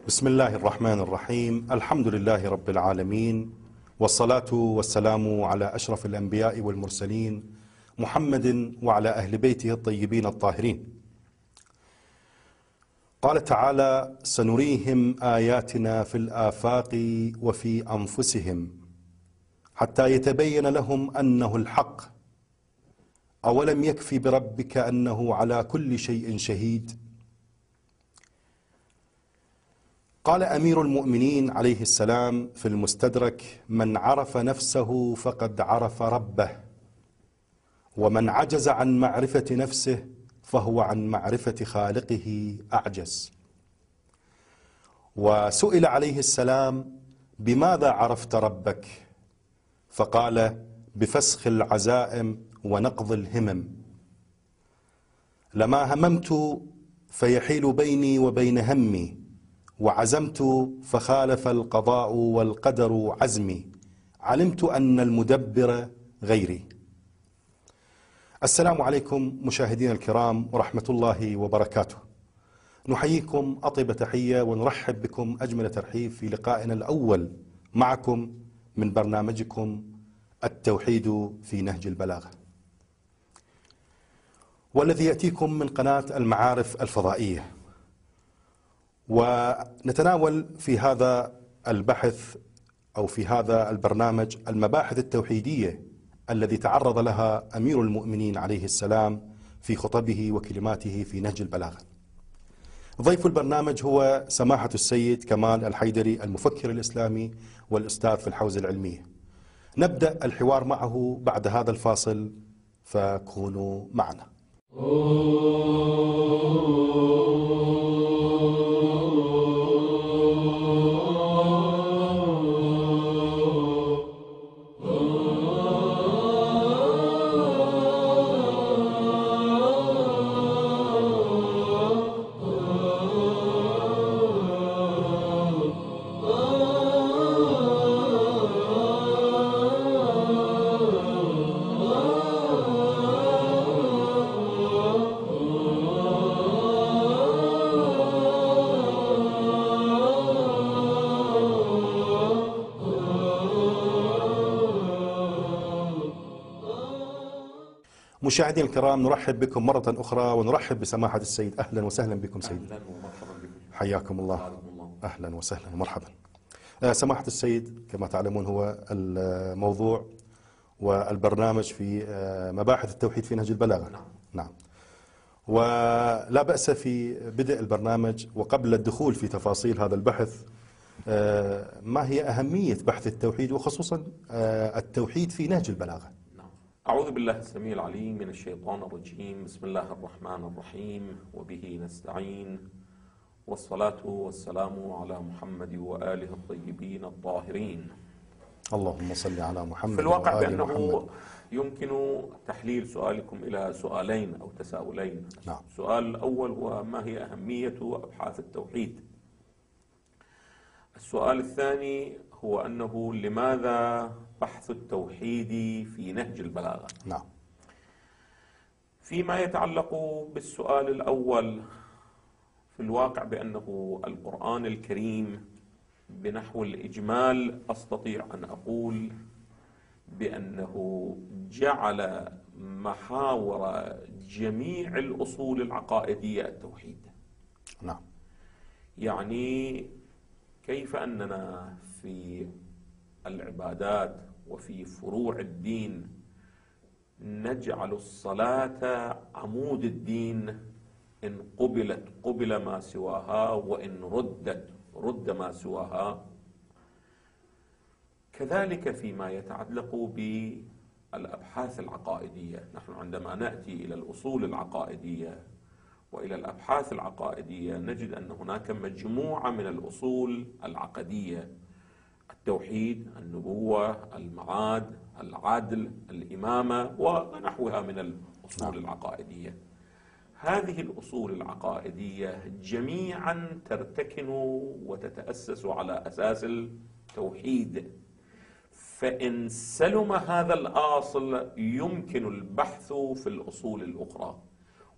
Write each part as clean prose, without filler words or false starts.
بسم الله الرحمن الرحيم. الحمد لله رب العالمين، والصلاة والسلام على أشرف الأنبياء والمرسلين محمد وعلى أهل بيته الطيبين الطاهرين. قال تعالى: سنريهم آياتنا في الآفاق وفي أنفسهم حتى يتبين لهم أنه الحق أولم يكف بربك أنه على كل شيء شهيد. قال أمير المؤمنين عليه السلام في المستدرك: من عرف نفسه فقد عرف ربه، ومن عجز عن معرفة نفسه فهو عن معرفة خالقه أعجز. وسئل عليه السلام: بماذا عرفت ربك؟ فقال: بفسخ العزائم ونقض الهمم. لما هممت فيحيل بيني وبين همي، وعزمت فخالف القضاء والقدر عزمي، علمت أن المدبر غيري. السلام عليكم مشاهدينا الكرام ورحمة الله وبركاته. نحييكم أطيب تحية ونرحب بكم أجمل ترحيب في لقائنا الأول معكم من برنامجكم التوحيد في نهج البلاغة، والذي يأتيكم من قناة المعارف الفضائية. ونتناول في هذا البحث أو في هذا البرنامج المباحث التوحيدية الذي تعرض لها أمير المؤمنين عليه السلام في خطبه وكلماته في نهج البلاغة. ضيف البرنامج هو سماحة السيد كمال الحيدري، المفكر الإسلامي والأستاذ في الحوزة العلمية. نبدأ الحوار معه بعد هذا الفاصل، فكونوا معنا. مشاهدينا الكرام، نرحب بكم مرة أخرى ونرحب بسماحة السيد. أهلا وسهلا بكم سيدي. أهلا ومرحبا بكم. حياكم الله. أهلا وسهلا ومرحبا. سماحة السيد، كما تعلمون هو الموضوع والبرنامج في مباحث التوحيد في نهج البلاغة. نعم. ولا بأس في بدء البرنامج وقبل الدخول في تفاصيل هذا البحث، ما هي أهمية بحث التوحيد وخصوصا التوحيد في نهج البلاغة؟ أعوذ بالله السميع العليم من الشيطان الرجيم. بسم الله الرحمن الرحيم، وبه نستعين، والصلاة والسلام على محمد وآله الطيبين الطاهرين. اللهم صل على محمد. في الواقع وآل بأنه محمد. يمكن تحليل سؤالكم إلى سؤالين أو تساؤلين. نعم. السؤال الأول هو: ما هي أهمية أبحاث التوحيد؟ السؤال الثاني هو أنه لماذا بحث التوحيد في نهج البلاغة؟ نعم. فيما يتعلق بالسؤال الأول، في الواقع بأنه القرآن الكريم بنحو الإجمال أستطيع أن أقول بأنه جعل محاور جميع الأصول العقائدية التوحيد. نعم. يعني كيف أننا في العبادات وفي فروع الدين نجعل الصلاة عمود الدين، إن قبلت قبل ما سواها، وإن ردت رد ما سواها. كذلك فيما يتعلق بالأبحاث العقائدية، نحن عندما نأتي إلى الأصول العقائدية وإلى الأبحاث العقائدية نجد أن هناك مجموعة من الأصول العقدية: التوحيد، النبوة، المعاد، العدل، الإمامة، ونحوها من الأصول العقائدية. هذه الأصول العقائدية جميعا ترتكن وتتأسس على أساس التوحيد، فإن سلم هذا الأصل يمكن البحث في الأصول الأخرى.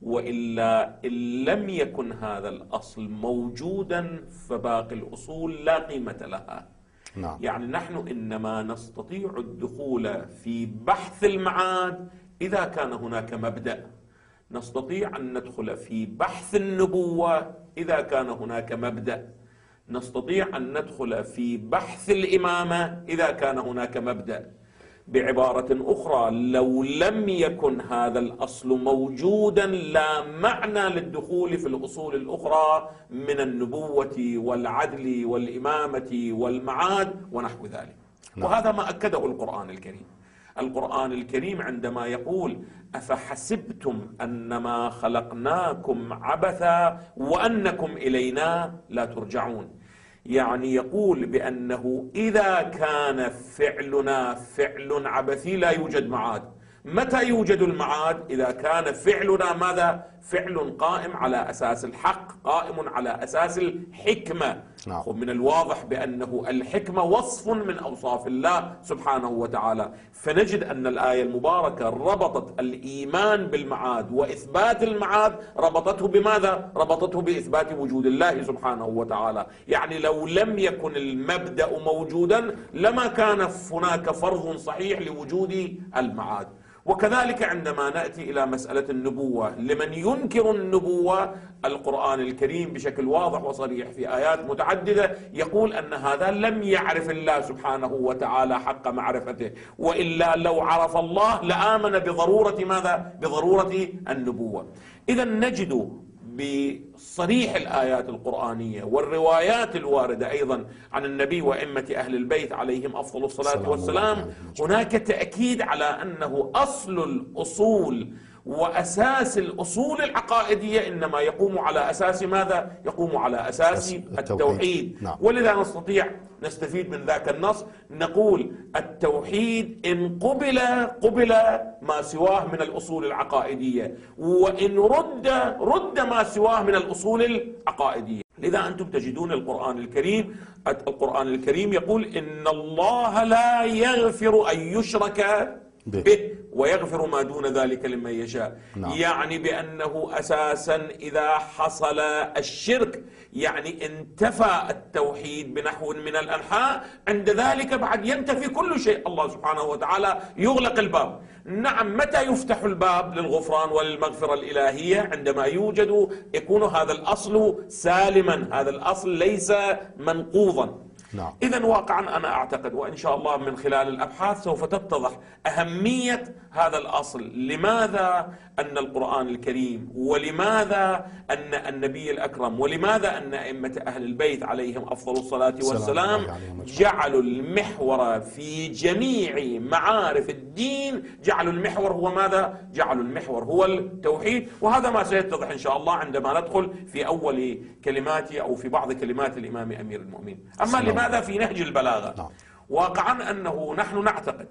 وإلا إن لم يكن هذا الأصل موجودا فباقي الأصول لا قيمة لها. نعم. يعني نحن إنما نستطيع الدخول في بحث المعاد إذا كان هناك مبدأ، نستطيع أن ندخل في بحث النبوة إذا كان هناك مبدأ، نستطيع أن ندخل في بحث الإمامة إذا كان هناك مبدأ. بعبارة أخرى، لو لم يكن هذا الأصل موجودا لا معنى للدخول في الأصول الأخرى من النبوة والعدل والإمامة والمعاد ونحو ذلك. وهذا ما أكده القرآن الكريم. القرآن الكريم عندما يقول أفحسبتم أنما خلقناكم عبثا وأنكم إلينا لا ترجعون، يعني يقول بأنه إذا كان فعلنا فعل عبثي لا يوجد معاد. متى يوجد المعاد؟ إذا كان فعلنا ماذا؟ فعل قائم على أساس الحق، قائم على أساس الحكمة. نعم. ومن الواضح بأنه الحكمة وصف من أوصاف الله سبحانه وتعالى، فنجد أن الآية المباركة ربطت الإيمان بالمعاد وإثبات المعاد، ربطته بماذا؟ ربطته بإثبات وجود الله سبحانه وتعالى. يعني لو لم يكن المبدأ موجودا لما كان هناك فرض صحيح لوجود المعاد. وكذلك عندما نأتي إلى مسألة النبوة، لمن ينكر النبوة القرآن الكريم بشكل واضح وصريح في آيات متعددة يقول أن هذا لم يعرف الله سبحانه وتعالى حق معرفته، وإلا لو عرف الله لآمن بضرورة ماذا؟ بضرورة النبوة. إذا نجد بصريح الآيات القرآنية والروايات الواردة أيضا عن النبي وأئمة أهل البيت عليهم أفضل الصلاة والسلام هناك تأكيد على أنه أصل الأصول وأساس الأصول العقائدية إنما يقوم على أساس ماذا؟ يقوم على أساس التوحيد. نعم. ولذا نستطيع نستفيد من ذاك النص نقول التوحيد إن قبل ما سواه من الأصول العقائدية، وإن رد ما سواه من الأصول العقائدية. لذا أنتم تجدون القرآن الكريم يقول إن الله لا يغفر أن يشرك به ويغفر ما دون ذلك لمن يشاء. نعم. يعني بأنه أساسا إذا حصل الشرك يعني انتفى التوحيد بنحو من الأنحاء، عند ذلك بعد ينتفي كل شيء. الله سبحانه وتعالى يغلق الباب. نعم، متى يفتح الباب للغفران وللمغفرة الإلهية؟ عندما يكون هذا الأصل سالما، هذا الأصل ليس منقوضا. نعم. إذن واقعا أنا أعتقد وإن شاء الله من خلال الأبحاث سوف تتضح أهمية هذا الأصل، لماذا أن القرآن الكريم، ولماذا أن النبي الأكرم، ولماذا أن أئمة أهل البيت عليهم أفضل الصلاة والسلام جعلوا المحور في جميع معارف الدين، جعلوا المحور هو ماذا؟ جعلوا المحور هو التوحيد. وهذا ما سيتضح إن شاء الله عندما ندخل في أول كلماتي أو في بعض كلمات الإمام أمير المؤمنين. أما لماذا في نهج البلاغة؟ واقعا أنه نحن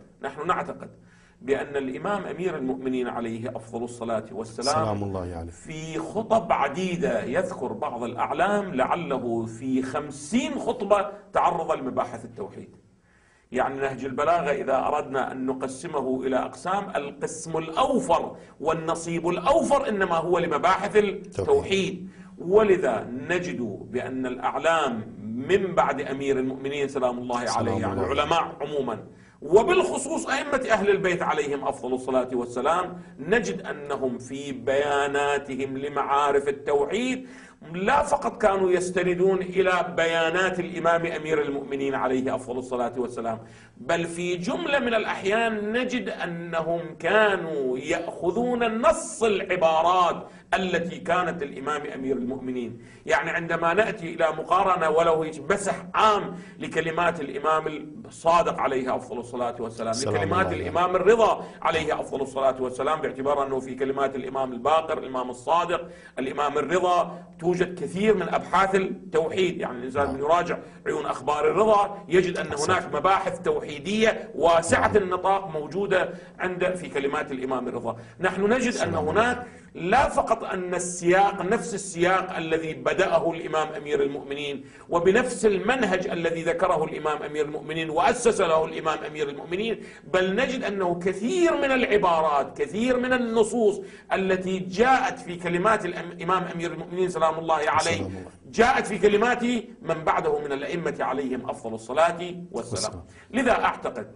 نعتقد بأن الإمام أمير المؤمنين عليه أفضل الصلاة والسلام في خطب عديدة يذكر بعض الأعلام لعله في 50 خطبة تعرض لمباحث التوحيد. يعني نهج البلاغة إذا أردنا أن نقسمه إلى أقسام، القسم الأوفر والنصيب الأوفر إنما هو لمباحث التوحيد. ولذا نجد بأن الأعلام من بعد أمير المؤمنين سلام الله عليه، يعني العلماء عموما وبالخصوص أئمة أهل البيت عليهم أفضل الصلاة والسلام، نجد أنهم في بياناتهم لمعارف التوحيد لا فقط كانوا يستندون إلى بيانات الإمام أمير المؤمنين عليه أفضل الصلاة والسلام، بل في جملة من الأحيان نجد أنهم كانوا يأخذون نص العبارات التي كانت الإمام أمير المؤمنين. يعني عندما نأتي إلى مقارنة ولو مسح عام لكلمات الإمام الصادق عليه أفضل الصلاة والسلام لكلمات الإمام الرضا عليه أفضل الصلاة والسلام، باعتبار أنه في كلمات الإمام الباقر، الإمام الصادق، الإمام الرضا توجد كثير من أبحاث التوحيد. يعني الإنسان يراجع عيون أخبار الرضا يجد أن هناك مباحث توحيدية واسعة النطاق موجودة في كلمات الإمام الرضا. نحن نجد أن هناك لا فقط أن السياق نفس السياق الذي بدأه الإمام أمير المؤمنين وبنفس المنهج الذي ذكره الإمام أمير المؤمنين وأسس له الإمام أمير المؤمنين، بل نجد أنه كثير من العبارات، كثير من النصوص التي جاءت في كلمات الإمام أمير المؤمنين سلام الله عليه جاءت في كلمات من بعده من الأئمة عليهم أفضل الصلاة والسلام. لذا أعتقد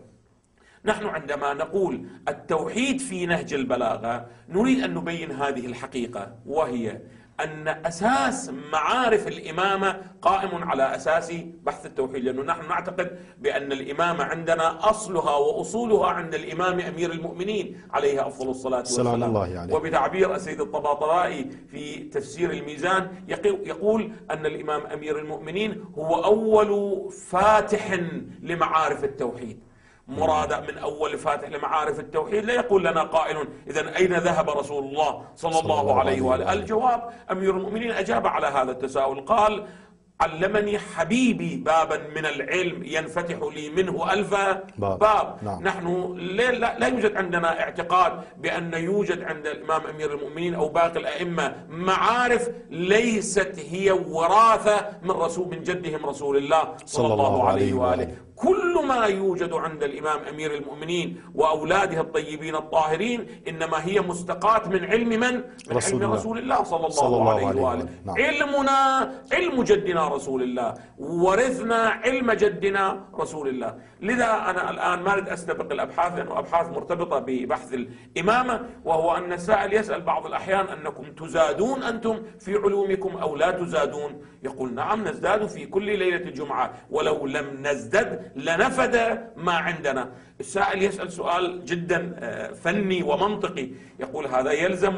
نحن عندما نقول التوحيد في نهج البلاغة نريد أن نبين هذه الحقيقة، وهي أن أساس معارف الإمامة قائم على أساس بحث التوحيد، لأنه نحن نعتقد بأن الإمامة عندنا أصلها وأصولها عند الإمام أمير المؤمنين عليه أفضل الصلاة والسلام. وبتعبير السيد الطباطبائي في تفسير الميزان يقول أن الإمام أمير المؤمنين هو أول فاتح لمعارف التوحيد. مراد من أول فاتح لمعارف التوحيد لا يقول لنا قائل إذن أين ذهب رسول الله صلى الله عليه وآله؟ الجواب أمير المؤمنين أجاب على هذا التساؤل، قال: علمني حبيبي بابا من العلم ينفتح لي منه ألف باب. نعم. نحن لا يوجد عندنا اعتقاد بأن يوجد عند الإمام أمير المؤمنين أو باقي الأئمة معارف ليست هي وراثة من جدهم رسول الله صلى الله عليه وآله. كل ما يوجد عند الإمام أمير المؤمنين وأولاده الطيبين الطاهرين إنما هي مستقاة من علم من رسول الله صلى الله عليه وآله. نعم. علمنا علم جدنا رسول الله، ورثنا علم جدنا رسول الله. لذا أنا الآن ما أريد أستبق الأبحاث لأنه أبحاث مرتبطة ببحث الإمامة، وهو أن السائل يسأل بعض الأحيان أنكم تزادون أنتم في علومكم أو لا تزادون؟ يقول: نعم نزداد في كل ليلة الجمعة، ولو لم نزدد لنفد ما عندنا. السائل يسأل سؤال جدا فني ومنطقي، يقول: هذا يلزم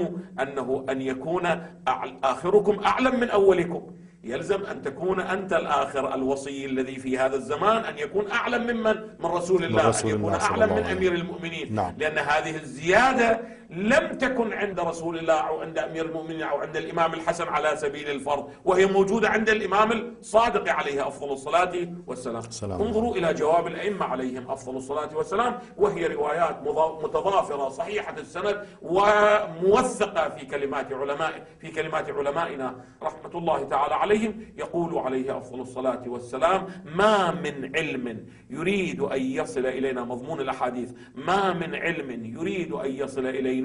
أن يكون آخركم أعلم من أولكم، يلزم أن تكون أنت الآخر الوصي الذي في هذا الزمان أن يكون أعلم من رسول الله، أن يكون أعلم من أمير المؤمنين. نعم. لأن هذه الزيادة لم تكن عند رسول الله أو عند أمير المؤمنين أو عند الإمام الحسن على سبيل الفرض، وهي موجودة عند الإمام الصادق عليه أفضل الصلاة والسلام. انظروا إلى جواب الأئمة عليهم أفضل الصلاة والسلام، وهي روايات متضافرة صحيحة السند وموثقة في كلمات علمائنا رحمة الله تعالى عليهم. يقول عليه أفضل الصلاة والسلام: ما من علم يريد أن يصل إلينا، مضمون الأحاديث، ما من علم يريد أن يصل إلينا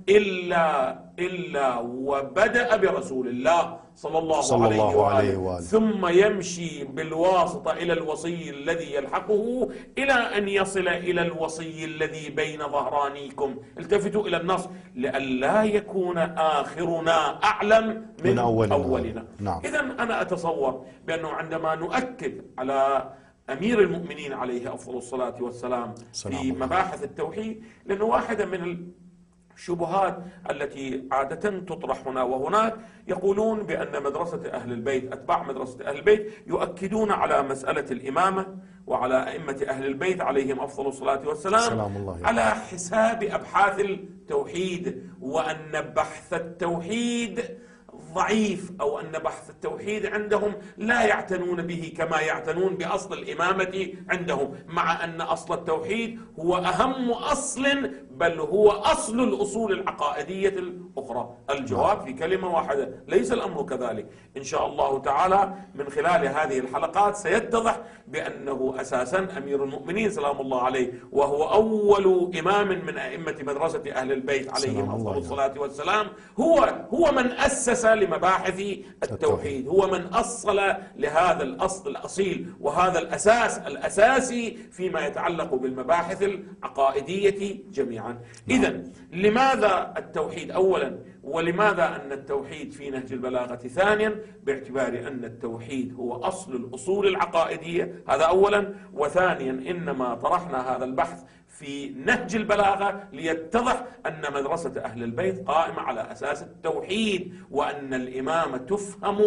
إلا وبدأ برسول الله صلى الله عليه وآله، ثم يمشي بالواسطة إلى الوصي الذي يلحقه إلى أن يصل إلى الوصي الذي بين ظهرانيكم. التفتوا إلى النص: لئلا يكون آخرنا أعلم من أولنا. نعم. إذن أنا أتصور بأنه عندما نؤكد على أمير المؤمنين عليه أفضل الصلاة والسلام في مباحث التوحيد، لأنه واحدة من الشبهات التي عادة تطرح هنا وهناك، يقولون بأن مدرسة أهل البيت، أتباع مدرسة أهل البيت، يؤكدون على مسألة الإمامة وعلى أئمة أهل البيت عليهم أفضل الصلاة والسلام على حساب أبحاث التوحيد، وأن بحث التوحيد ضعيف، أو أن بحث التوحيد عندهم لا يعتنون به كما يعتنون بأصل الإمامة عندهم، مع أن أصل التوحيد هو أهم أصل، بل هو أصل الأصول العقائدية الأخرى. الجواب في كلمة واحدة: ليس الأمر كذلك. إن شاء الله تعالى من خلال هذه الحلقات سيتضح بأنه أساسا أمير المؤمنين سلام الله عليه، وهو أول إمام من أئمة مدرسة أهل البيت عليهم أفضل الصلاة والسلام، هو من أسس لمباحث التوحيد، هو من أصل لهذا الأصل الأصيل وهذا الأساس الأساسي فيما يتعلق بالمباحث العقائدية جميعا. إذن لماذا التوحيد أولا، ولماذا أن التوحيد في نهج البلاغة ثانيا؟ باعتبار أن التوحيد هو أصل الأصول العقائدية، هذا أولا. وثانيا إنما طرحنا هذا البحث في نهج البلاغة ليتضح أن مدرسة أهل البيت قائمة على أساس التوحيد، وأن الإمامة تفهم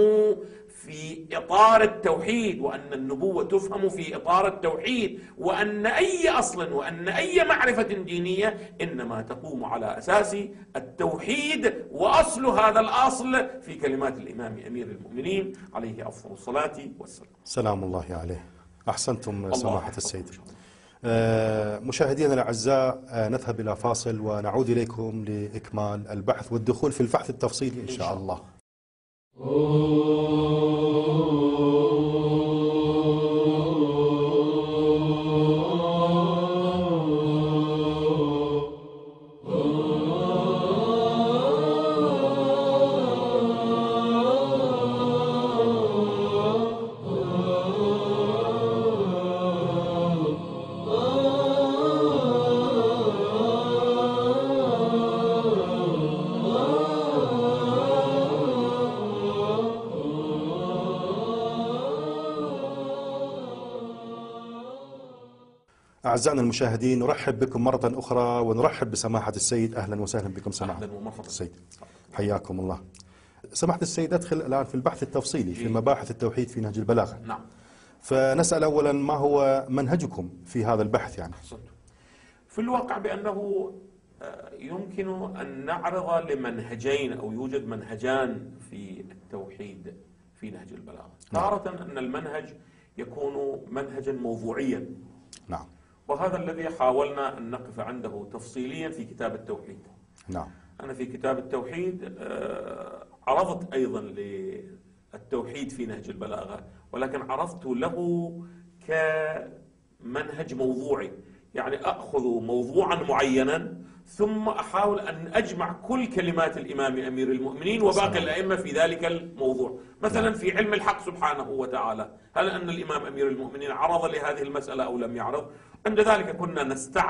في إطار التوحيد، وأن النبوة تفهم في إطار التوحيد، وأن أي أصل وأن أي معرفة دينية إنما تقوم على أساس التوحيد، وأصل هذا الأصل في كلمات الإمام أمير المؤمنين عليه أفضل الصلاة والسلام. سلام الله عليه. أحسنتم سماحة السيد. مشاهدينا الأعزاء، نذهب إلى فاصل ونعود إليكم لإكمال البحث والدخول في البحث التفصيلي إن شاء الله. أعزائنا المشاهدين، نرحب بكم مرة أخرى ونرحب بسماحة السيد. أهلا وسهلا بكم سماحة السيد، حياكم الله. سماحة السيد، أدخل الآن في البحث التفصيلي في مباحث التوحيد في نهج البلاغة. نعم. فنسأل أولا، ما هو منهجكم في هذا البحث يعني؟ في الواقع بأنه يمكن أن نعرض لمنهجين، أو يوجد منهجان في التوحيد في نهج البلاغة. تارة أن المنهج يكون منهجا موضوعيا. نعم. وهذا الذي حاولنا أن نقف عنده تفصيليا في كتاب التوحيد. نعم. أنا في كتاب التوحيد عرضت أيضا للتوحيد في نهج البلاغة، ولكن عرضت له كمنهج موضوعي، يعني أخذ موضوعا معينا ثم أحاول أن أجمع كل كلمات الإمام أمير المؤمنين وباقي الأئمة في ذلك الموضوع. مثلا في علم الحق سبحانه وتعالى، هل أن الإمام أمير المؤمنين عرض لهذه المسألة أو لم يعرض؟ عند ذلك كنا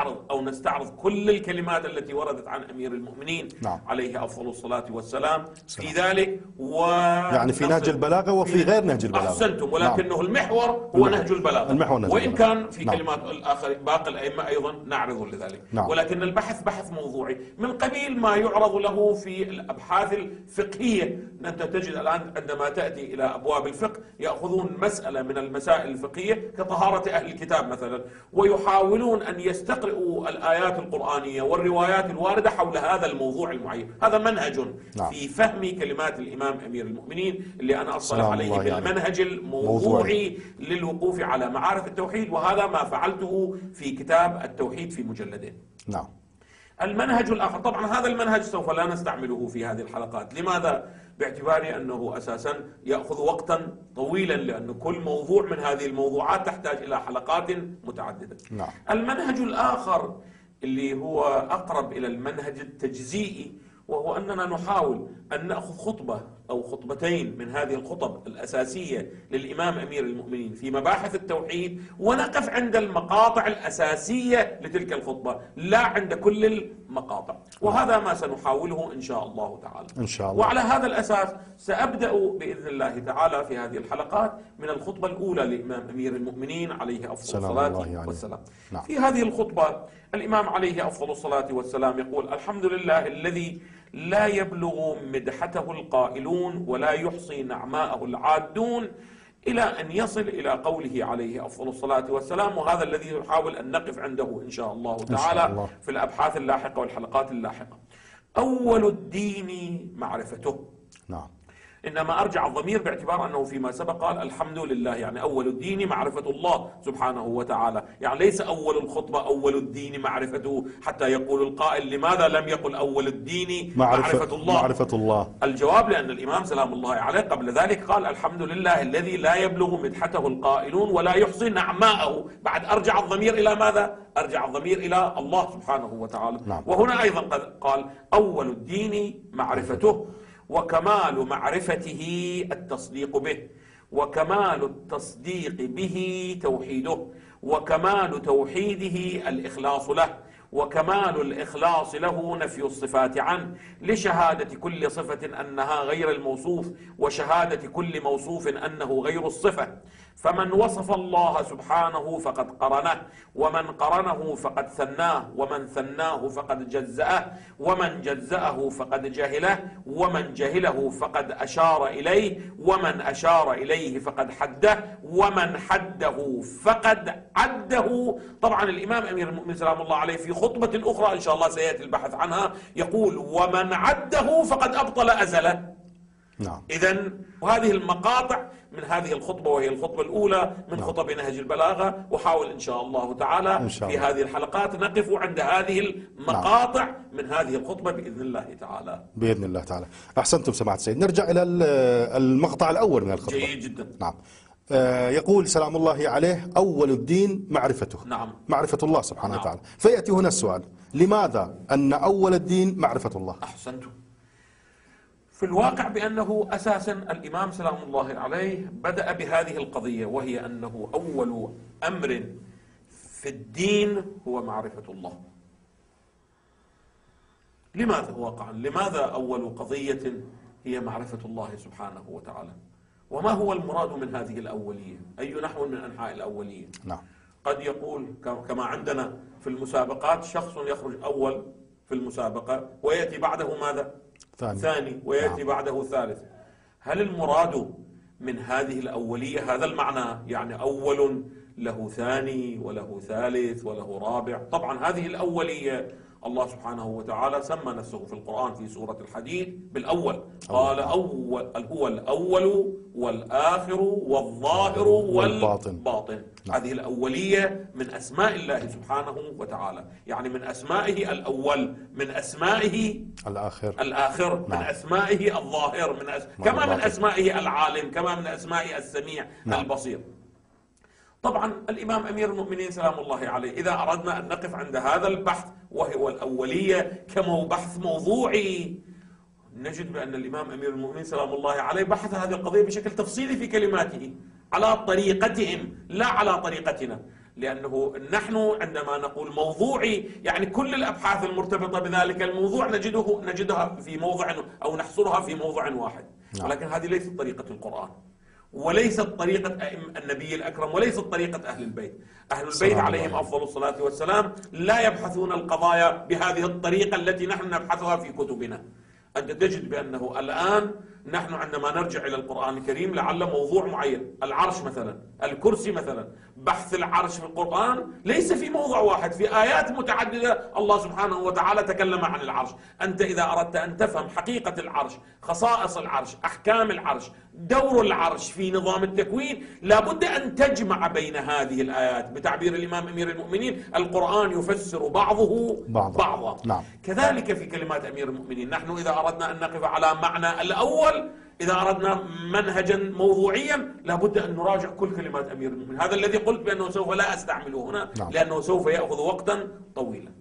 نستعرض كل الكلمات التي وردت عن أمير المؤمنين عليه أفضل الصلاة والسلام في ذلك، يعني في نهج البلاغة وفي غير نهج البلاغة. أحسنتم، ولكنه المحور هو نهج البلاغة، وإن كان في كلمات الآخر باقي الأئمة أيضا نعرض لذلك. ولكن البحث بحث موضوعي من قبيل ما يعرض له في الأبحاث الفقهية. أنت تجد الآن عندما تأتي إلى أبواب الفقه يأخذون مسألة من المسائل الفقهية كطهارة أهل الكتاب مثلا، ويحاولون أن يستقرئوا الآيات القرآنية والروايات الواردة حول هذا الموضوع المعين. هذا منهج في فهم كلمات الإمام أمير المؤمنين اللي أنا أصلح عليه بالمنهج الموضوعي للوقوف على معارف التوحيد، وهذا ما فعلته في كتاب التوحيد في مجلدين. نعم. المنهج الآخر، طبعا هذا المنهج سوف لا نستعمله في هذه الحلقات. لماذا؟ باعتبار أنه أساسا يأخذ وقتا طويلا، لأن كل موضوع من هذه الموضوعات تحتاج إلى حلقات متعددة. نعم. المنهج الآخر اللي هو أقرب إلى المنهج التجزيئي، وهو أننا نحاول أن نأخذ خطبة أو خطبتين من هذه الخطب الأساسية للإمام أمير المؤمنين في مباحث التوحيد، ونقف عند المقاطع الأساسية لتلك الخطبة لا عند كل المقاطع، وهذا ما سنحاوله إن شاء الله تعالى. إن شاء الله. وعلى هذا الأساس سأبدأ بإذن الله تعالى في هذه الحلقات من الخطبة الأولى للإمام أمير المؤمنين عليه أفضل الصلاة والسلام. نعم. في هذه الخطبة الإمام عليه أفضل الصلاة والسلام يقول: الحمد لله الذي لا يبلغ مدحته القائلون ولا يحصي نعماءه العادون، إلى أن يصل إلى قوله عليه أفضل الصلاة والسلام، وهذا الذي نحاول أن نقف عنده إن شاء الله تعالى في الأبحاث اللاحقة والحلقات اللاحقة. أول الدين معرفته. نعم. إنما أرجع الضمير باعتبار أنه فيما سبق قال الحمد لله، يعني أول الدين معرفة الله سبحانه وتعالى، يعني ليس أول الخطبة أول الدين معرفته حتى يقول القائل لماذا لم يقل أول الدين معرفة الله. معرفة الله. الجواب لأن الإمام سلام الله عليه قبل ذلك قال الحمد لله الذي لا يبلغ مدحته القائلون ولا يحصي نعماءه. بعد أرجع الضمير إلى ماذا؟ أرجع الضمير إلى الله سبحانه وتعالى. نعم. وهنا أيضا قال أول الدين معرفته، وكمال معرفته التصديق به، وكمال التصديق به توحيده، وكمال توحيده الإخلاص له، وكمال الإخلاص له نفي الصفات عنه، لشهادة كل صفة أنها غير الموصوف، وشهادة كل موصوف أنه غير الصفة. فمن وصف الله سبحانه فقد قرنه، ومن قرنه فقد ثناه، ومن ثناه فقد جزأه، ومن جزأه فقد جهله، ومن جهله فقد أشار إليه، ومن أشار إليه فقد حده، ومن حده فقد عده. طبعا الإمام أمير المؤمنين سلام الله عليه في خطبة أخرى إن شاء الله سيأتي البحث عنها يقول ومن عده فقد أبطل أزله. نعم. إذن وهذه المقاطع من هذه الخطبة، وهي الخطبة الأولى من خطب نهج البلاغة، وحاول إن شاء الله تعالى في هذه الحلقات نقف عند هذه المقاطع من هذه الخطبة بإذن الله تعالى. بإذن الله تعالى. أحسنتم سماحة السيد. نرجع إلى المقطع الأول من الخطبة. جيد جدا. نعم. يقول سلام الله عليه: أول الدين معرفته. نعم. معرفة الله سبحانه وتعالى. فيأتي هنا السؤال: لماذا أن أول الدين معرفة الله؟ أحسنتم. في الواقع بأنه أساسا الإمام سلام الله عليه بدأ بهذه القضية، وهي أنه أول أمر في الدين هو معرفة الله. لماذا واقعا؟ لماذا أول قضية هي معرفة الله سبحانه وتعالى؟ وما هو المراد من هذه الأولية؟ أي نحو من أنحاء الأولية؟ نعم. قد يقول كما عندنا في المسابقات شخص يخرج أول في المسابقة ويأتي بعده ماذا؟ ثاني ويأتي بعده ثالث. هل المراد من هذه الأولية هذا المعنى؟ يعني أول له ثاني وله ثالث وله رابع؟ طبعا هذه الأولية الله سبحانه وتعالى سمى نفسه في القرآن في سورة الحديد بالأول، قال هو الأول والآخر والظاهر والباطن. هذه الأولية من أسماء الله سبحانه وتعالى، يعني من أسمائه الأول، من أسمائه الآخر، من أسمائه الظاهر، كما من أسمائه العالم، كما من أسمائه السميع البصير. طبعا الإمام أمير المؤمنين سلام الله عليه إذا أردنا أن نقف عند هذا البحث وهو الأولية كبحث موضوعي، نجد بأن الإمام أمير المؤمنين سلام الله عليه بحث هذه القضية بشكل تفصيلي في كلماته على طريقتهم لا على طريقتنا، لأنه نحن عندما نقول موضوعي يعني كل الأبحاث المرتبطة بذلك الموضوع نجدها في موضع أو نحصرها في موضع واحد، ولكن هذه ليست طريقة القرآن، وليست طريقة النبي الأكرم، وليست طريقة أهل البيت. أهل البيت عليهم أفضل الصلاة والسلام لا يبحثون القضايا بهذه الطريقة التي نحن نبحثها في كتبنا. أنت تجد بأنه الآن نحن عندما نرجع إلى القرآن الكريم لعل موضوع معين، العرش مثلا، الكرسي مثلا، بحث العرش في القرآن ليس في موضع واحد، في آيات متعددة الله سبحانه وتعالى تكلم عن العرش. أنت إذا أردت أن تفهم حقيقة العرش، خصائص العرش، أحكام العرش، دور العرش في نظام التكوين، لابد أن تجمع بين هذه الآيات. بتعبير الإمام أمير المؤمنين القرآن يفسر بعضه بعضا. نعم. كذلك في كلمات أمير المؤمنين نحن إذا أردنا أن نقف على معنى الأول، إذا أردنا منهجا موضوعيا لابد أن نراجع كل كلمات أمير المؤمنين. هذا الذي قلت بأنه سوف لا أستعمله هنا لأنه سوف يأخذ وقتا طويلا.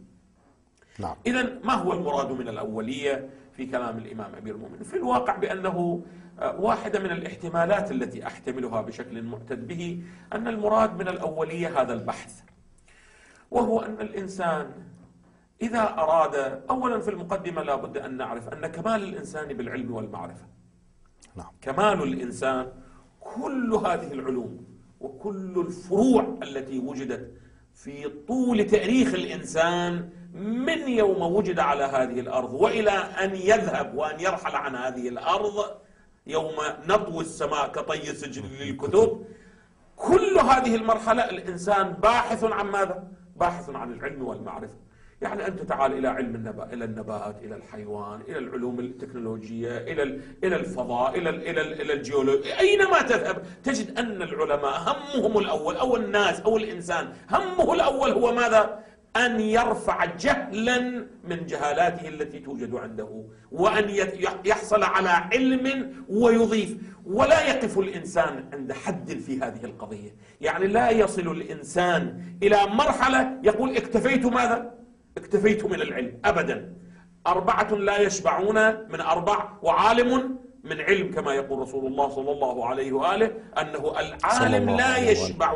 إذن ما هو المراد من الأولية في كلام الإمام أمير المؤمنين؟ في الواقع بأنه واحدة من الاحتمالات التي أحتملها بشكل معتد به أن المراد من الأولية هذا البحث، وهو أن الإنسان إذا أراد، أولا في المقدمة لابد أن نعرف أن كمال الإنسان بالعلم والمعرفة. كمال الإنسان كل هذه العلوم وكل الفروع التي وجدت في طول تاريخ الإنسان من يوم وجد على هذه الأرض وإلى أن يذهب وأن يرحل عن هذه الأرض يوم نطوي السماء كطي سجل للكتب، كل هذه المرحلة الإنسان باحث عن ماذا؟ باحث عن العلم والمعرفة. يعني أنت تعال إلى علم النبات، إلى الحيوان، إلى العلوم التكنولوجية، إلى الفضاء، إلى الجيولوجيا، أينما تذهب تجد أن العلماء همهم الأول أو الناس أو الإنسان همه الأول هو ماذا؟ أن يرفع جهلا من جهالاته التي توجد عنده، وأن يحصل على علم ويضيف. ولا يقف الإنسان عند حد في هذه القضية، يعني لا يصل الإنسان إلى مرحلة يقول اكتفيت ماذا؟ اكتفيت من العلم. أبدا. 4 لا يشبعون من 4، وعالم من علم، كما يقول رسول الله صلى الله عليه وآله أنه العالم لا يشبع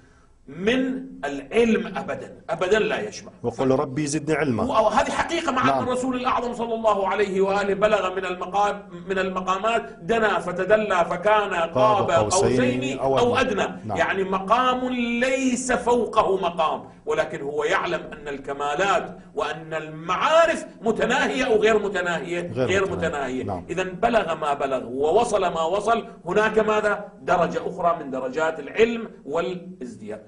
من العلم أبدا لا يشبع. وقل ربي زدني علما. وهذه حقيقة مع الرسول الأعظم صلى الله عليه وآله بلغ من المقامات دنا فتدلى فكان قاب قوسين أو أدنى. يعني مقام ليس فوقه مقام، ولكن هو يعلم أن الكمالات وأن المعارف متناهية أو غير متناهية؟ غير متناهية. إذن بلغ ما بلغ ووصل ما وصل. هناك ماذا؟ درجة أخرى من درجات العلم والازدياد.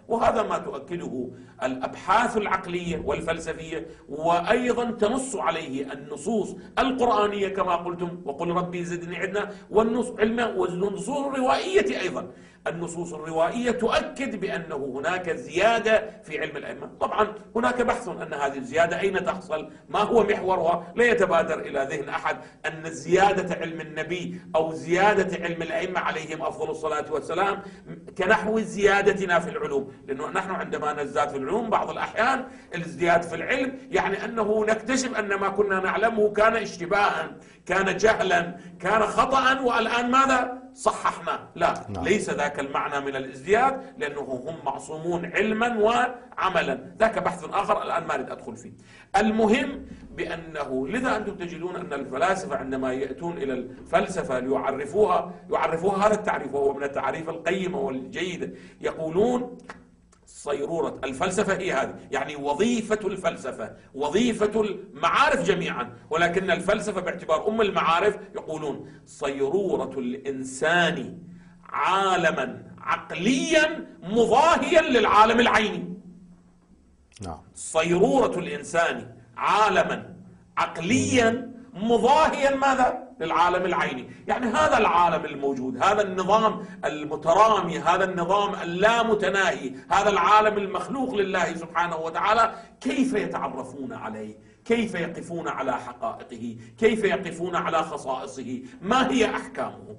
وهذا ما تؤكده الأبحاث العقلية والفلسفية، وأيضا تنص عليه النصوص القرآنية كما قلتم وقل ربي زدني علما، والنصوص الروائية أيضا. النصوص الروائية تؤكد بأنه هناك زيادة في علم الأئمة. طبعا هناك بحث أن هذه الزيادة أين تحصل، ما هو محورها، لا يتبادر إلى ذهن أحد أن زيادة علم النبي أو زيادة علم الأئمة عليهم أفضل الصلاة والسلام كنحو زيادتنا في العلوم، لأنه نحن عندما نزداد في العلوم بعض الأحيان الازدياد في العلم يعني أنه نكتشف أن ما كنا نعلمه كان اشتباها، كان جهلا، كان خطأ، والآن ماذا؟ صححنا. لا، ليس ذاك المعنى من الازدياد، لأنه هم معصومون علما وعملا. ذاك بحث آخر الآن ما أريد أدخل فيه. المهم بأنه لذا أنتم تجدون أن الفلاسفة عندما يأتون إلى الفلسفة يعرفوها هذا التعريف، وهو من التعريف القيمة والجيدة. يقولون صيرورة الفلسفة هي هذه، يعني وظيفة الفلسفة وظيفة المعارف جميعا، ولكن الفلسفة باعتبار أم المعارف يقولون صيرورة الإنسان عالما عقليا مضاهيا للعالم العيني. نعم. صيرورة الإنسان عالما عقليا مضاهيا ماذا؟ للعالم العيني. يعني هذا العالم الموجود، هذا النظام المترامي، هذا النظام اللامتناهي، هذا العالم المخلوق لله سبحانه وتعالى، كيف يتعرفون عليه؟ كيف يقفون على حقائقه؟ كيف يقفون على خصائصه؟ ما هي أحكامه؟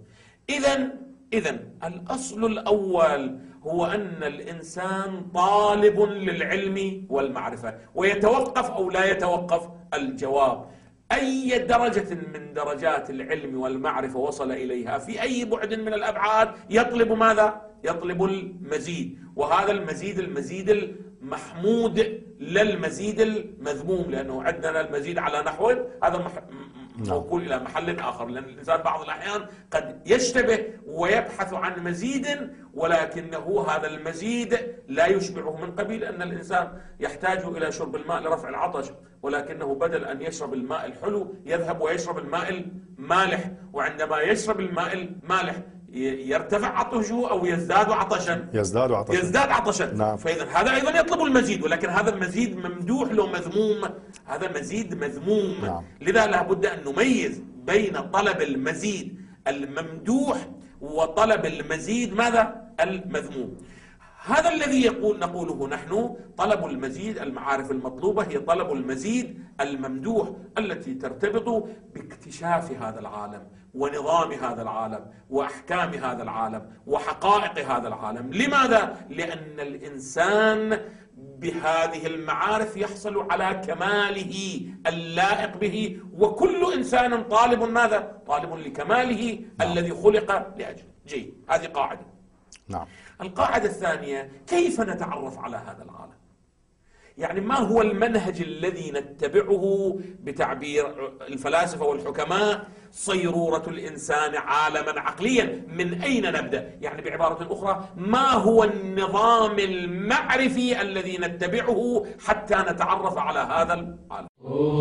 إذن الأصل الأول هو أن الإنسان طالب للعلم والمعرفة، ويتوقف أو لا يتوقف الجواب. أي درجة من درجات العلم والمعرفة وصل إليها في أي بعد من الأبعاد يطلب ماذا؟ يطلب المزيد، وهذا المزيد المحمود لا المزيد المذموم، لأنه عندنا المزيد على نحو هذا موكول إلى محل آخر، لأن الإنسان بعض الأحيان قد يشتبه ويبحث عن مزيد، ولكنه هذا المزيد لا يشبعه، من قبيل أن الإنسان يحتاج إلى شرب الماء لرفع العطش، ولكنه بدل أن يشرب الماء الحلو يذهب ويشرب الماء المالح، وعندما يشرب الماء المالح يرتفع عطشه أو يزداد عطشا. نعم. فإذا هذا أيضا يطلب المزيد، ولكن هذا المزيد ممدوح لو مذموم، هذا مزيد مذموم. نعم. لذا لابد أن نميز بين طلب المزيد الممدوح وطلب المزيد ماذا؟ المذموم. هذا الذي نقوله نحن طلب المزيد. المعارف المطلوبة هي طلب المزيد الممدوح، التي ترتبط باكتشاف هذا العالم ونظام هذا العالم وأحكام هذا العالم وحقائق هذا العالم. لماذا؟ لأن الإنسان بهذه المعارف يحصل على كماله اللائق به، وكل إنسان طالب ماذا؟ طالب لكماله الذي خلق لأجله. جيد، هذه قاعدة. نعم. القاعدة الثانية، كيف نتعرف على هذا العالم؟ يعني ما هو المنهج الذي نتبعه بتعبير الفلاسفة والحكماء صيرورة الإنسان عالما عقليا؟ من أين نبدأ؟ يعني بعبارة أخرى، ما هو النظام المعرفي الذي نتبعه حتى نتعرف على هذا العالم؟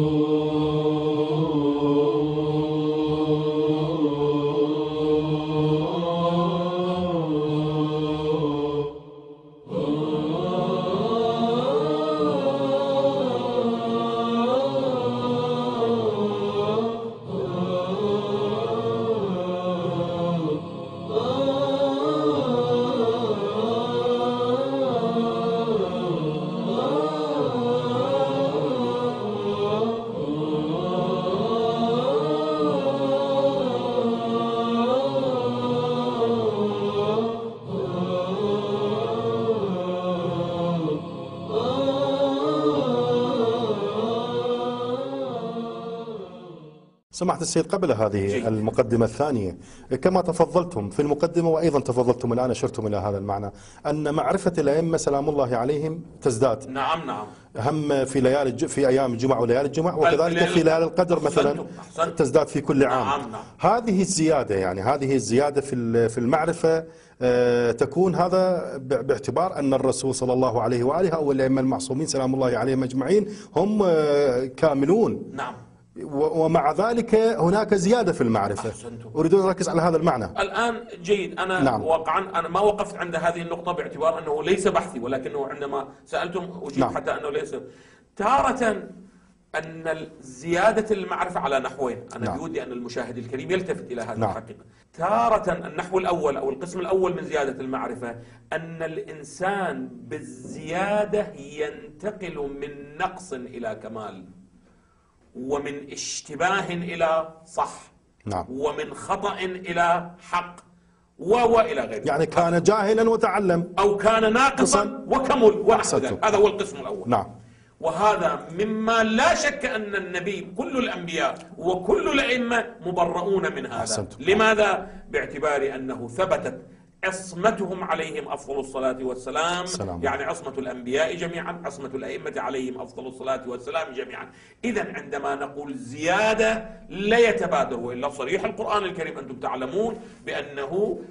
سماحة السيد، قبل هذه المقدمة الثانية، كما تفضلتم في المقدمة وأيضا تفضلتم الآن أشرتم إلى هذا المعنى، أن معرفة الأئمة سلام الله عليهم تزداد. نعم. هم في أيام الجمعة وليالي الجمعة، وكذلك في ليالي القدر مثلا تزداد في كل عام. نعم. هذه الزيادة، يعني هذه الزيادة في المعرفة تكون هذا باعتبار أن الرسول صلى الله عليه وآله أو الأئمة المعصومين سلام الله عليهم أجمعين هم كاملون. نعم. ومع ذلك هناك زيادة في المعرفة. أحسنتم. أريد أن أركز على هذا المعنى. الآن جيد. أنا نعم. واقعا أنا ما وقفت عند هذه النقطة باعتبار أنه ليس بحثي، ولكنه عندما سألتم أجيب نعم. حتى أنه ليس تارة أن زيادة المعرفة على نحوين. أنا نعم. بودي أن المشاهد الكريم يلتفت إلى هذه نعم. الحقيقة. تارة النحو الأول أو القسم الأول من زيادة المعرفة أن الإنسان بالزيادة ينتقل من نقص إلى كمال، ومن اشتباه إلى صح، نعم. ومن خطأ إلى حق وإلى غيره. يعني كان جاهلا وتعلم، أو كان ناقصا وكمل ونحو ذلك. هذا هو القسم الأول. نعم. وهذا مما لا شك أن النبي كل الأنبياء وكل الأئمة مبرؤون من هذا. أحسنتم. لماذا؟ باعتبار أنه ثبتت عصمتهم عليهم أفضل الصلاة والسلام. يعني عصمة الأنبياء جميعا، عصمة الأئمة عليهم أفضل الصلاة والسلام جميعا. إذن عندما نقول زيادة لا يتبادر، وإلا صريح القرآن الكريم أنتم تعلمون بأنه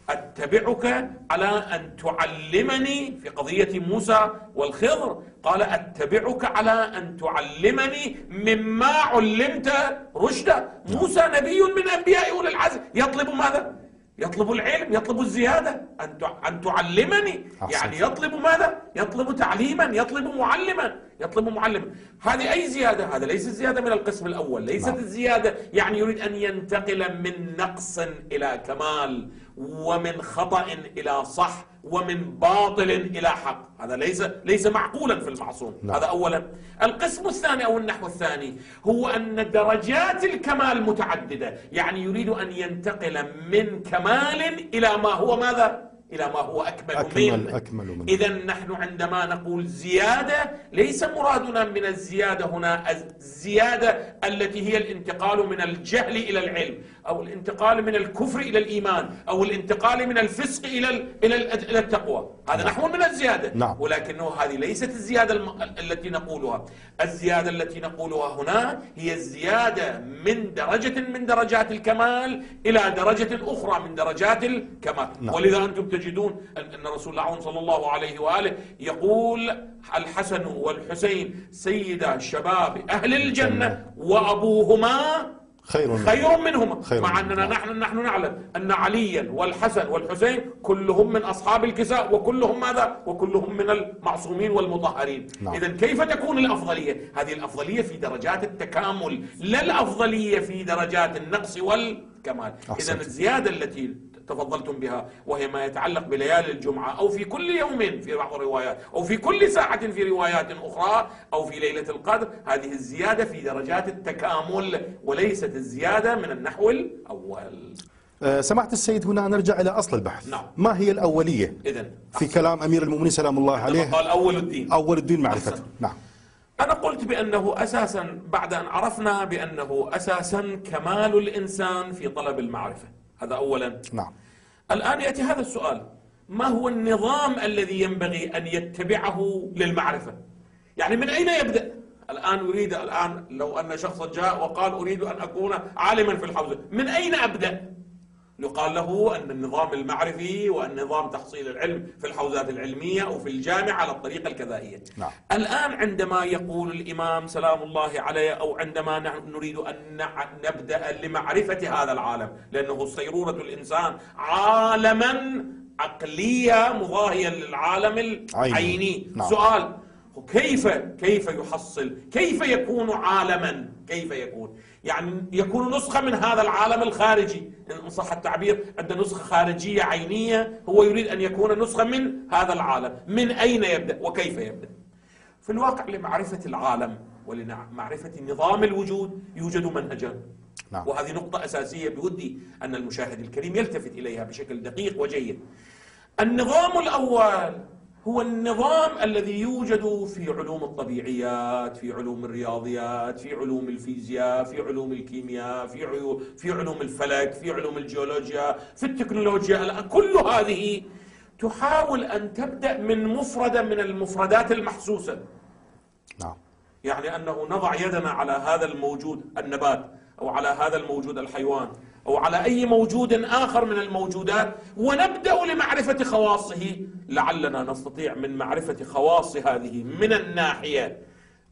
أتبعك على أن تعلمني في قضية موسى والخضر، قال أتبعك على أن تعلمني مما علمت رشدا. موسى نبي من أنبياء أولي العزم، يطلب ماذا؟ يطلب العلم، يطلب الزيادة، أن تعلمني. يعني يطلب ماذا؟ يطلب تعليما، يطلب معلما. هذه أي زيادة؟ هذا ليس الزيادة من القسم الأول، ليست الزيادة يعني يريد أن ينتقل من نقص إلى كمال، ومن خطأ إلى صح، ومن باطل إلى حق. هذا ليس معقولا في المعصوم. هذا أولا. القسم الثاني أو النحو الثاني هو أن درجات الكمال متعددة، يعني يريد أن ينتقل من كمال إلى ما هو ماذا؟ إلى ما هو أكمل منه. إذن نحن عندما نقول زيادة ليس مرادنا من الزيادة هنا الزيادة التي هي الانتقال من الجهل إلى العلم، أو الانتقال من الكفر إلى الإيمان، أو الانتقال من الفسق إلى التقوى. هذا نحو من الزيادة. نعم. ولكنه هذه ليست الزيادة التي نقولها. الزيادة التي نقولها هنا هي الزيادة من درجة من درجات الكمال إلى درجة أخرى من درجات الكمال. نعم. ولذا أنتم تجدون أن رسول الله صلى الله عليه وآله يقول الحسن والحسين سيدا شباب أهل الجنة وأبوهما خير منهما. مع أننا نحن نعلم أن عليا والحسن والحسين كلهم من أصحاب الكساء، وكلهم ماذا؟ وكلهم من المعصومين والمطهرين. نعم. إذن كيف تكون الأفضلية؟ هذه الأفضلية في درجات التكامل، لا الأفضلية في درجات النقص والكمال. إذن الزيادة التي تفضلتم بها وهي ما يتعلق بليالي الجمعة أو في كل يوم في بعض الروايات أو في كل ساعة في روايات أخرى أو في ليلة القدر، هذه الزيادة في درجات التكامل وليست الزيادة من النحو الأول. سمعت السيد، هنا نرجع إلى أصل البحث. نعم. ما هي الأولية إذن في كلام أمير المؤمنين سلام الله عليه؟ قال أول الدين معرفته. نعم. أنا قلت بأنه أساسا بعد أن عرفنا بأنه أساسا كمال الإنسان في طلب المعرفة، هذا أولا. نعم. الآن يأتي هذا السؤال: ما هو النظام الذي ينبغي أن يتبعه للمعرفة؟ يعني من أين يبدأ؟ الآن لو أن شخصا جاء وقال أريد أن أكون عالما في الحوزة، من أين أبدأ؟ يقال له أن النظام المعرفي والنظام تحصيل العلم في الحوزات العلمية أو في الجامعة على الطريقة الكذائية. نعم. الآن عندما يقول الإمام سلام الله عليه، أو عندما نريد أن نبدأ لمعرفة هذا العالم، لأنه صيرورة الإنسان عالما عقلية مضاهية للعالم العيني. نعم. سؤال: كيف يحصل؟ كيف يكون عالما؟ كيف يكون؟ يعني يكون نسخة من هذا العالم الخارجي، إن صح التعبير، عند نسخة خارجية عينية، هو يريد أن يكون نسخة من هذا العالم. من أين يبدأ وكيف يبدأ؟ في الواقع لمعرفة العالم ولمعرفة نظام الوجود يوجد منهجان. نعم. وهذه نقطة أساسية بودي أن المشاهد الكريم يلتفت إليها بشكل دقيق وجيد. النظام الأول هو النظام الذي يوجد في علوم الطبيعيات، في علوم الرياضيات، في علوم الفيزياء، في علوم الكيمياء، في علوم الفلك، في علوم الجيولوجيا، في التكنولوجيا. كل هذه تحاول أن تبدأ من مفردة من المفردات المحسوسة. نعم. يعني أنه نضع يدنا على هذا الموجود النبات، أو على هذا الموجود الحيوان، أو على أي موجود آخر من الموجودات، ونبدأ لمعرفة خواصه، لعلنا نستطيع من معرفة خواص هذه من الناحية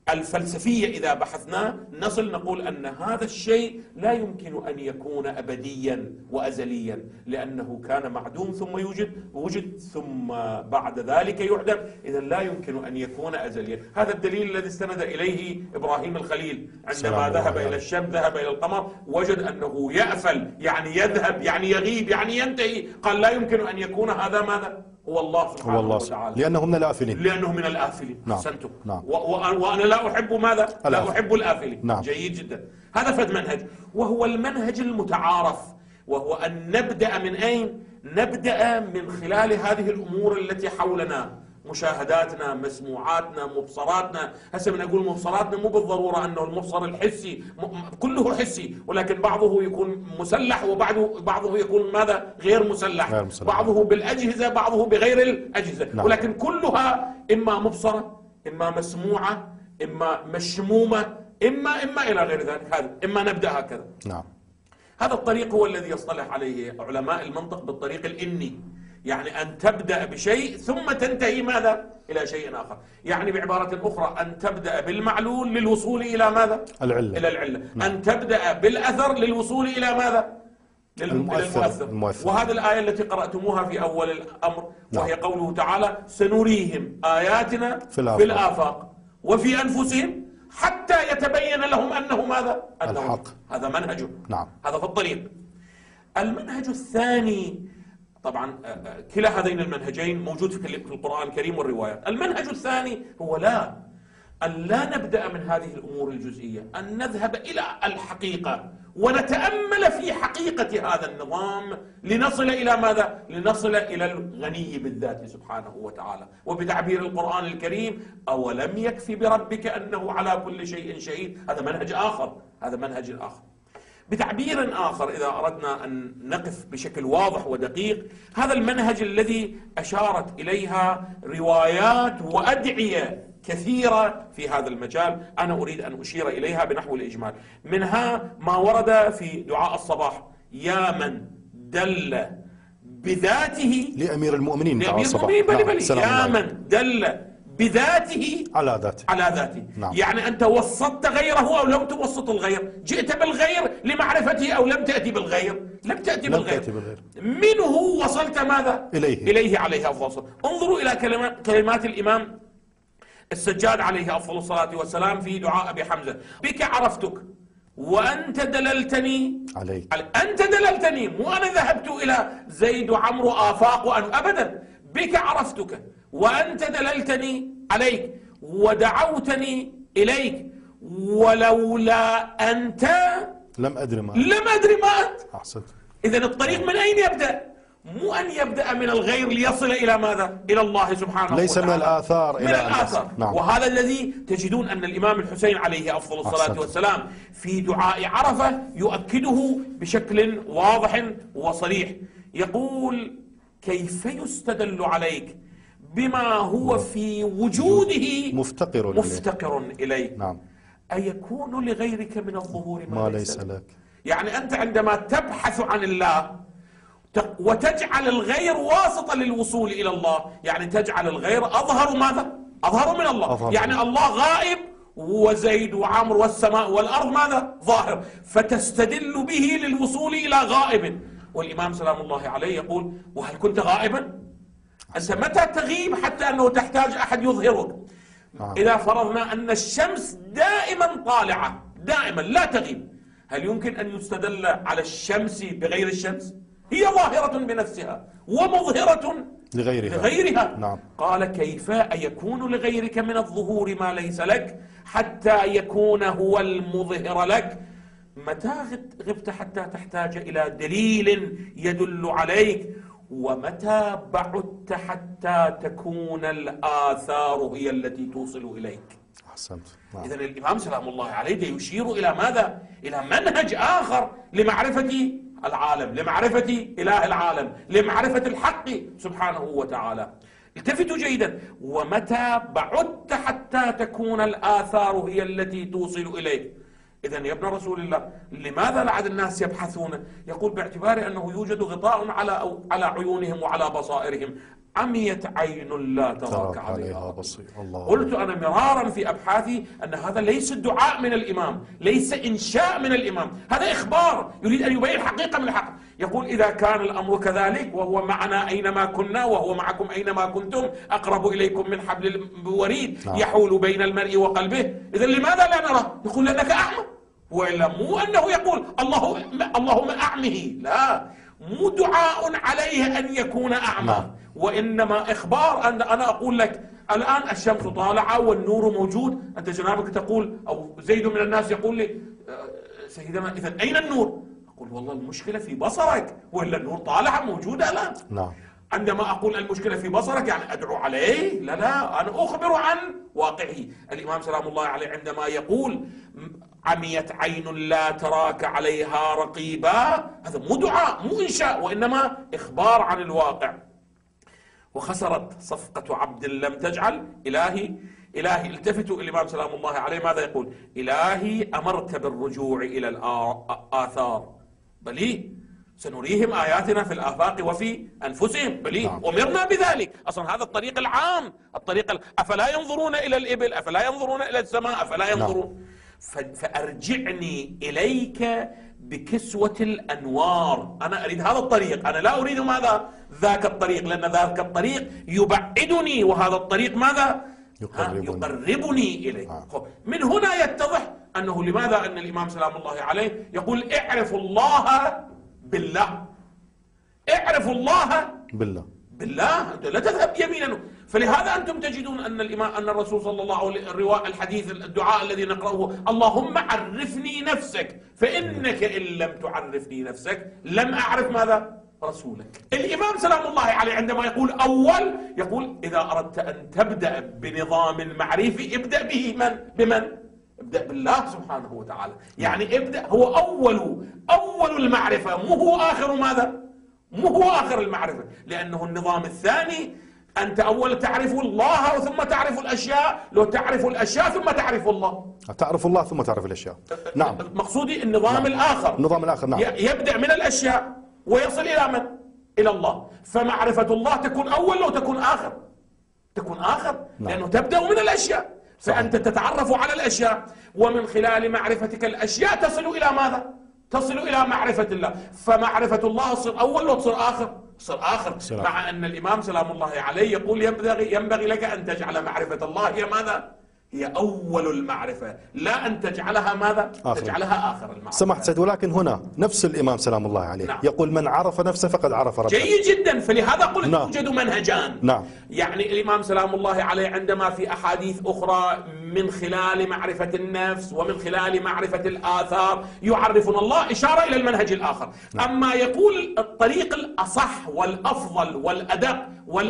الفلسفية إذا بحثناه نصل نقول أن هذا الشيء لا يمكن أن يكون أبديا وأزليا، لأنه كان معدوم ثم وجد ثم بعد ذلك يعدم، إذا لا يمكن أن يكون أزليا. هذا الدليل الذي استند إليه إبراهيم الخليل عندما ذهب إلى الشمس، ذهب إلى القمر، وجد أنه يأفل، يعني يذهب، يعني يغيب، يعني ينتهي. قال لا يمكن أن يكون هذا ماذا؟ هو الله سبحانه وتعالى، لأنه من الآفلين. لأنه من الآفلين. نعم. أحسنتم. نعم. وأنا لا أحب ماذا؟ لا أحب الآفلين. نعم. جيد جدا. هذا فد منهج، وهو المنهج المتعارف، وهو أن نبدأ من أين؟ نبدأ من خلال هذه الأمور التي حولنا، مشاهداتنا، مسموعاتنا، مبصراتنا. هسه من أقول مبصراتنا مو بالضرورة أنه المبصر الحسي كله حسي، ولكن بعضه يكون مسلح وبعضه يكون ماذا؟ غير مسلح. بعضه بالأجهزة، بعضه بغير الأجهزة. نعم. ولكن كلها إما مبصرة، إما مسموعة، إما مشمومة، إما إلى غير ذلك. هذا إما نبدأ هكذا. نعم. هذا الطريق هو الذي يصطلح عليه علماء المنطق بالطريق الإني، يعني أن تبدأ بشيء ثم تنتهي ماذا؟ إلى شيء آخر. يعني بعبارة أخرى أن تبدأ بالمعلول للوصول إلى ماذا؟ العلة. إلى العلة. نعم. أن تبدأ بالأثر للوصول إلى ماذا؟ المؤثر. وهذه الآية التي قرأتموها في أول الأمر، وهي قوله تعالى: سنريهم آياتنا في الآفاق وفي أنفسهم حتى يتبين لهم أنه ماذا؟ الحق. هذا منهج. نعم. هذا في الطريق. المنهج الثاني، طبعا كلا هذين المنهجين موجود في القرآن الكريم والروايات. المنهج الثاني هو أن لا نبدأ من هذه الأمور الجزئية، أن نذهب إلى الحقيقة ونتأمل في حقيقة هذا النظام لنصل إلى ماذا؟ لنصل إلى الغني بالذات سبحانه وتعالى. وبتعبير القرآن الكريم: أولم يكفي بربك أنه على كل شيء شهيد. هذا منهج آخر. هذا منهج آخر. بتعبير آخر، إذا أردنا أن نقف بشكل واضح ودقيق، هذا المنهج الذي أشارت إليها روايات وأدعية كثيرة في هذا المجال، أنا أريد أن أشير إليها بنحو الإجمال. منها ما ورد في دعاء الصباح: يا من دل بذاته لأمير المؤمنين، بل يا من دل بذاته على ذاته. نعم. يعني أنت وسطت غيره أو لم توسط الغير، جئت بالغير لمعرفته أو لم تأتي بالغير، لم تأتي بالغير. منه وصلت ماذا؟ إليه عليه أفضل الصلاة. انظروا إلى كلمات الإمام السجاد عليه أفضل الصلاة والسلام في دعاء أبي حمزة: بك عرفتك وأنت دللتني عليك. أنت دللتني، مو أنا ذهبت إلى زيد وعمرو آفاق أبدا. بك عرفتك وأنت دللتني عليك ودعوتني إليك، ولولا أنت لم أدري ما أنت. أحسنت. إذن الطريق من أين يبدأ؟ مو أن يبدأ من الغير ليصل إلى ماذا؟ إلى الله سبحانه وتعالى. ليس من الآثار من الآثار. نعم. وهذا الذي تجدون أن الإمام الحسين عليه أفضل الصلاة والسلام في دعاء عرفة يؤكده بشكل واضح وصريح. يقول: كيف يستدل عليك بما هو في وجوده مفتقر إليك. نعم. أيكون لغيرك من الظهور ما ليس لك. يعني أنت عندما تبحث عن الله وتجعل الغير واسطة للوصول إلى الله، يعني تجعل الغير أظهر ماذا؟ أظهر من الله. يعني الله غائب وزيد وعمر والسماء والأرض ماذا؟ ظاهر، فتستدل به للوصول إلى غائب. والإمام سلام الله عليه يقول: وهل كنت غائبا؟ أنت متى تغيب حتى أنه تحتاج أحد يظهرك؟ إذا فرضنا أن الشمس دائما طالعة دائما لا تغيب، هل يمكن أن يستدل على الشمس بغير الشمس؟ هي ظاهرة بنفسها ومظهرة لغيرها. نعم. قال: كيف يكون لغيرك من الظهور ما ليس لك حتى يكون هو المظهر لك؟ متى غبت حتى تحتاج إلى دليل يدل عليك؟ ومتى بعدت حتى تكون الآثار هي التي توصل إليك؟ أحسنت. إذن الإمام سلام الله عليه يشير إلى ماذا؟ إلى منهج آخر لمعرفة العالم، لمعرفة إله العالم، لمعرفة الحق سبحانه وتعالى. التفتوا جيدا: ومتى بعدت حتى تكون الآثار هي التي توصل إليك. إذن يا ابن رسول الله، لماذا لعد الناس يبحثون؟ يقول: باعتبار أنه يوجد غطاء على عيونهم وعلى بصائرهم. عميت عين لا تراك عليها بصير. الله. قلت أنا مرارا في أبحاثي أن هذا ليس الدعاء من الإمام، ليس إنشاء من الإمام، هذا إخبار يريد أن يبين حقيقة من الحق. يقول إذا كان الأمر كذلك وهو معنا أينما كنا وهو معكم أينما كنتم أقرب إليكم من حبل الوريد يحول بين المرء وقلبه، إذا لماذا لا نرى؟ يقول لأنك أعمى. وإلا مو أنه يقول اللهم أعمه، لا، مو دعاء عليه أن يكون أعمى، وإنما إخبار. أن أنا أقول لك الآن الشمس طالعة والنور موجود، أنت جنابك تقول أو زيد من الناس يقول لي سيدنا إذا أين النور؟ أقول والله المشكلة في بصرك، وإلا النور طالعة موجودة الآن. نعم. عندما أقول المشكلة في بصرك يعني أدعو عليه؟ لا لا، أنا أخبر عن واقعه. الإمام سلام الله عليه عندما يقول عميت عين لا تراك عليها رقيبا، هذا مو دعاء مو إنشاء، وإنما إخبار عن الواقع. وخسرت صفقة عبد لم تجعل إلهي التفتوا. الإمام سلام الله عليه ماذا يقول؟ إلهي أمرت بالرجوع إلى الآثار، بلي سنريهم آياتنا في الآفاق وفي أنفسهم، بلي أمرنا بذلك. أصلا هذا الطريق العام، أفلا ينظرون إلى الإبل، أفلا ينظرون إلى السماء، أفلا ينظرون. فأرجعني إليك بكسوة الأنوار، أنا أريد هذا الطريق، أنا لا أريد ماذا؟ ذاك الطريق، لأن ذاك الطريق يبعدني وهذا الطريق ماذا؟ يقربني إليك. من هنا يتضح أنه لماذا أن الإمام سلام الله عليه يقول اعرفوا الله بالله، اعرفوا الله بالله، أنت لا تذهب يمينا. فلهذا أنتم تجدون أن الإمام أن الرسول صلى الله عليه وسلم الحديث الدعاء الذي نقرأه اللهم عرفني نفسك فإنك إن لم تعرفني نفسك لم أعرف ماذا؟ رسولك. الإمام سلام الله عليه عندما يقول أول يقول إذا أردت أن تبدأ بنظام معرفي ابدأ به بمن؟ ابدأ بالله سبحانه وتعالى. يعني ابدأ، هو أول المعرفة، مو هو آخر ماذا؟ مو هو آخر المعرفة، لأنه النظام الثاني أنت أول تعرف الله ثم تعرف الأشياء، لو تعرف الأشياء ثم تعرف الله، تعرف الله ثم تعرف الأشياء. نعم، مقصودي النظام الآخر، النظام الآخر. نعم، يبدأ من الأشياء ويصل إلى من؟ إلى الله. فمعرفة الله تكون أول لو تكون آخر، تكون آخر. نعم. لأنه تبدأ من الأشياء، فأنت تتعرف على الأشياء، ومن خلال معرفتك الأشياء تصل إلى ماذا؟ تصل إلى معرفة الله. فمعرفة الله تصير أول لو تصير آخر؟ تصير آخر. مع أن الإمام سلام الله عليه يقول ينبغي لك أن تجعل معرفة الله هي ماذا؟ هي أول المعرفة، لا أن تجعلها ماذا؟ تجعلها آخر المعرفة. سمحت سيد، ولكن هنا نفس الإمام سلام الله عليه نعم. يقول من عرف نفسه فقد عرف ربه. جيد جدا. فلهذا قلت يوجد منهجان. نعم. يعني الإمام سلام الله عليه عندما في أحاديث أخرى من خلال معرفة النفس ومن خلال معرفة الآثار يعرفنا الله، إشارة إلى المنهج الآخر. نعم. أما يقول الطريق الأصح والأفضل والأدق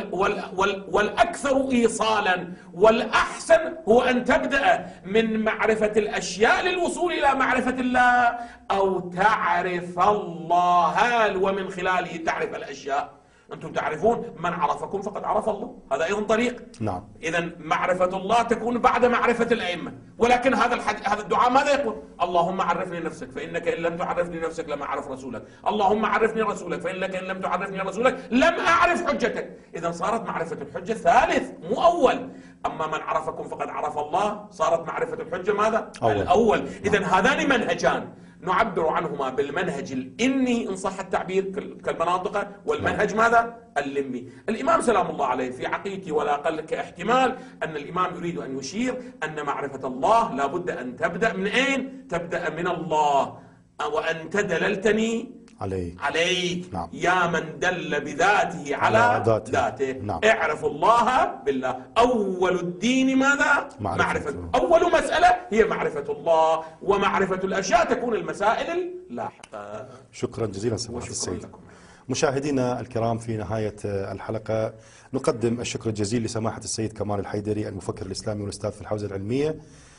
والأكثر إيصالا والأحسن هو أن تبدأ من معرفة الأشياء للوصول إلى معرفة الله، أو تعرف الله ومن خلاله تعرف الأشياء. أنتم تعرفون من عرفكم فقد عرف الله، هذا أيضا طريق. نعم. إذن معرفة الله تكون بعد معرفة الأئمة. ولكن هذا الدعاء ماذا يقول؟ اللهم عرفني نفسك فإنك إن لم تعرفني نفسك لم أعرف رسولك، اللهم عرفني رسولك فإنك إن لم تعرفني رسولك لم أعرف حجتك. إذن صارت معرفة الحجة ثالث مو أول. أما من عرفكم فقد عرف الله صارت معرفة الحجة ماذا؟ الأول. إذن هذان منهجان نعبر عنهما بالمنهج الإني إن صح التعبير كالمناطق، والمنهج ماذا؟ اللمي. الإمام سلام الله عليه في عقيدتي ولا أقل كاحتمال أن الإمام يريد أن يشير أن معرفة الله لا بد أن تبدأ من أين؟ تبدأ من الله. وأنت دللتني عليك. نعم. يا من دل بذاته على ذاته. نعم. اعرف الله بالله. أول الدين ماذا؟ معرفة. أول مسألة هي معرفة الله، ومعرفة الأشياء تكون المسائل اللاحقة. شكرا جزيلا سماحة السيد. مشاهدينا الكرام، في نهاية الحلقة نقدم الشكر الجزيل لسماحة السيد كمال الحيدري المفكر الإسلامي والأستاذ في الحوزة العلمية،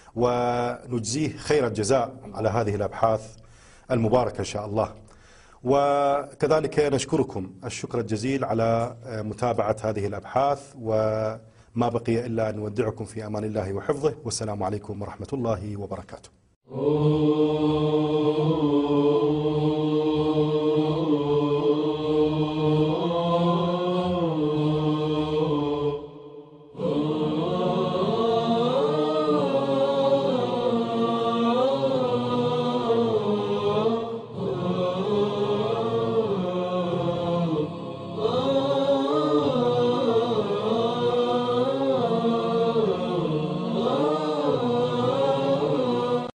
ونجزيه خير الجزاء على هذه الأبحاث المباركة إن شاء الله. وكذلك نشكركم الشكر الجزيل على متابعة هذه الأبحاث، وما بقي إلا أن نودعكم في أمان الله وحفظه، والسلام عليكم ورحمة الله وبركاته.